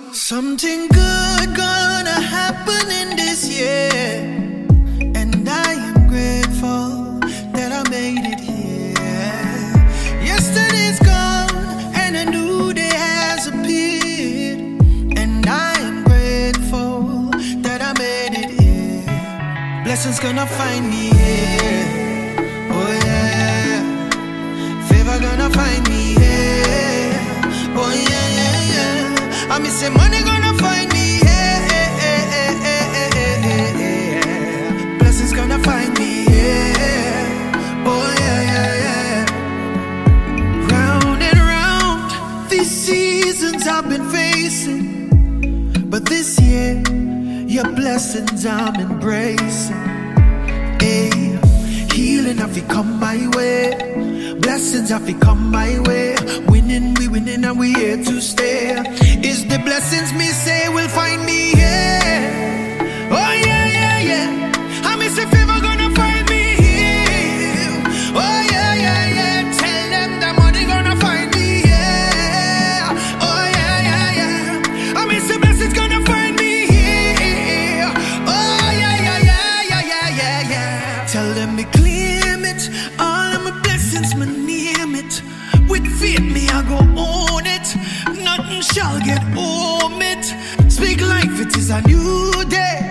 Something good gonna happen in this year, and I am grateful that I made it here. Yesterday's gone and a new day has appeared, and I am grateful that I made it here. Blessings gonna find me here, oh yeah. Favor gonna find me here, oh yeah, yeah, yeah. I miss say money gonna find me, yeah. Blessings gonna find me, yeah. Oh yeah, yeah, yeah. Round and round, these seasons I've been facing, but this year, your blessings I'm embracing. Hey, healing have to come my way, blessings have to come my way. Winning, we winning and we here to stay. Is the blessings me say will find me here? Oh yeah, yeah, yeah. I miss a favor gonna find me here. Oh yeah, yeah, yeah. Tell them the money gonna find me here. Oh yeah, yeah, yeah. I miss the blessings gonna find me here. Oh yeah, yeah, yeah, yeah, yeah, yeah, yeah. Tell them me claim it. All of my blessings, me name it. With faith me I go own it. Nothing shall get home it. Speak life, it is a new day.